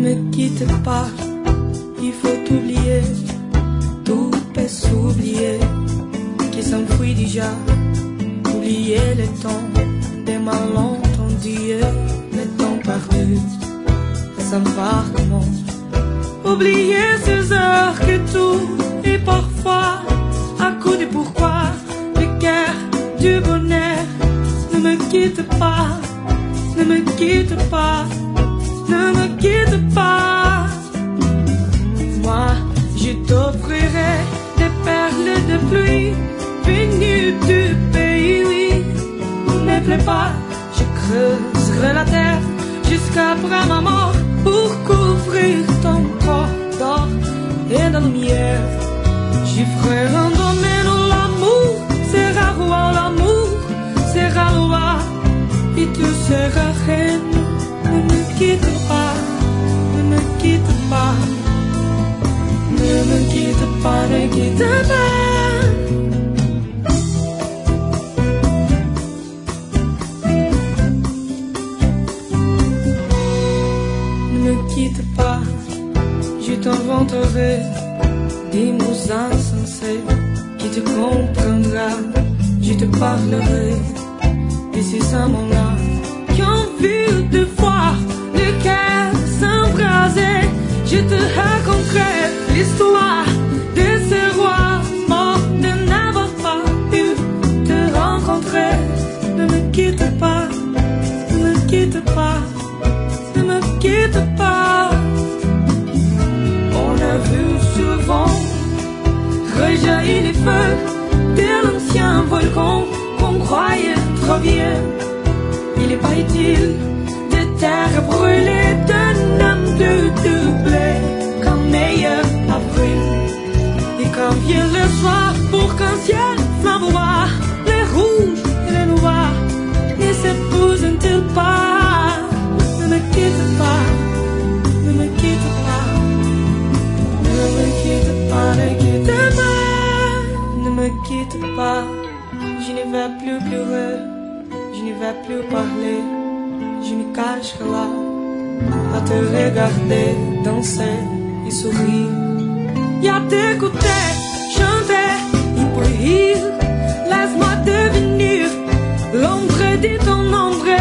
me quitte pas, il faut oublier, tout peut s'oublier, qui s'enfuit déjà. Oublier le temps des malentendus, le temps perdu, sans voir comment. Oublier ces heures que tout est parfois à coup de pourquoi, le cœur du bonheur. Ne me quitte pas, ne me quitte pas, ne me quitte pas. Moi, je t'offrirai des perles de pluie venues du pays, oui. Ne plaît pas, je creuserai la terre jusqu'après ma mort pour couvrir ton corps d'or et de lumière. J'y ferai un domaine où l'amour sera roi, l'amour sera roi, et tu seras reine. Ne me quitte pas, ne me quitte pas, ne me quitte pas, ne quitte pas. Ne me quitte pas, je t'inventerai des mots insensés qui te comprendra. Je te parlerai de ces amants-là qui ont vu de voir le cœur s'embraser. Je te raconterai l'histoire de ce roi mort de n'avoir pas pu te rencontrer. Ne me quitte pas, ne me quitte pas, ne me quitte pas. On a vu souvent rejaillir les feux de l'ancien volcan qu'on croyait trop vieux. Il n'est pas utile de terre brûlée, d'un homme plus doublé qu'un meilleur avril. Et quand vient le soir pour qu'un ciel flamboie, les rouges et les noirs ne s'épousent-ils pas? Ne me quitte pas, ne me quitte pas, ne me quitte pas, ne quitte pas, ne me quitte pas. Je ne vais plus pleurer, je ne vais plus parler, je me cacherai là à te regarder danser et sourire, et à t'écouter chanter et pour rire. Laisse-moi devenir l'ombre de ton ombre,